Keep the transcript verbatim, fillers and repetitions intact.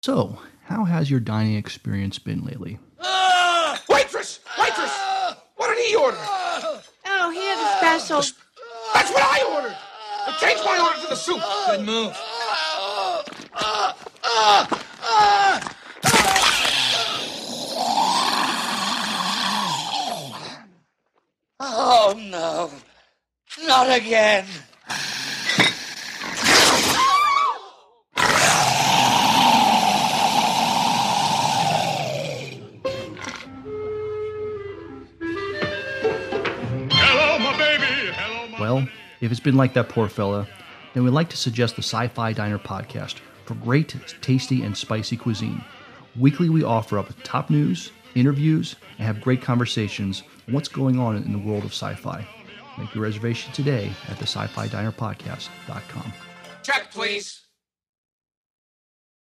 So, how has your dining experience been lately? Uh, waitress! Waitress! Uh, what did he order? Uh, oh, he had a special. That's what I ordered! I changed my order to the soup! Good move. Oh, no. Not again. Hello, my baby. Hello, my Well, if it's been like that poor fella, then we'd like to suggest the Sci-Fi Diner podcast for great, tasty, and spicy cuisine. Weekly, we offer up top news, interviews, and have great conversations on what's going on in the world of sci-fi. Make your reservation today at the sci fi diner podcast dot com. Check, please.